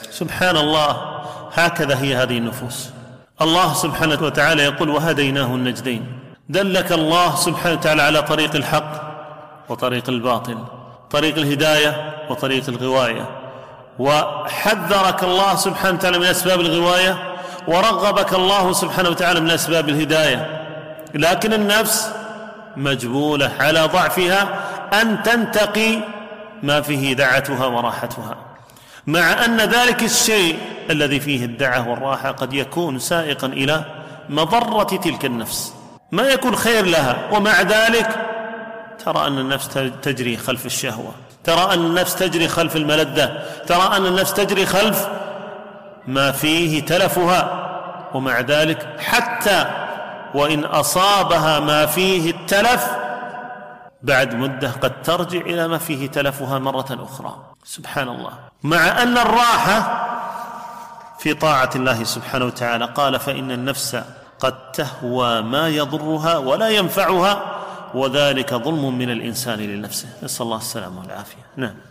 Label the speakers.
Speaker 1: سبحان الله، هكذا هي هذه النفوس. الله سبحانه وتعالى يقول: وهديناه النجدين. دلك الله سبحانه وتعالى على طريق الحق وطريق الباطل، طريق الهداية وطريق الغواية، وحذرك الله سبحانه وتعالى من أسباب الغواية، ورغبك الله سبحانه وتعالى من أسباب الهداية. لكن النفس مجبولة على ضعفها أن تنتقي ما فيه دعتها وراحتها، مع أن ذلك الشيء الذي فيه الدعة والراحة قد يكون سائقا إلى مضرة تلك النفس، ما يكون خير لها، ومع ذلك ترى أن النفس تجري خلف الشهوة، ترى أن النفس تجري خلف الملذة، ترى أن النفس تجري خلف ما فيه تلفها، ومع ذلك حتى وإن أصابها ما فيه التلف بعد مدة قد ترجع إلى ما فيه تلفها مرة أخرى. سبحان الله. مع أن الراحة في طاعة الله سبحانه وتعالى قال: فإن النفس قد تهوى ما يضرها ولا ينفعها، وذلك ظلم من الإنسان لنفسه. نسأل الله السلامة والعافية. نعم.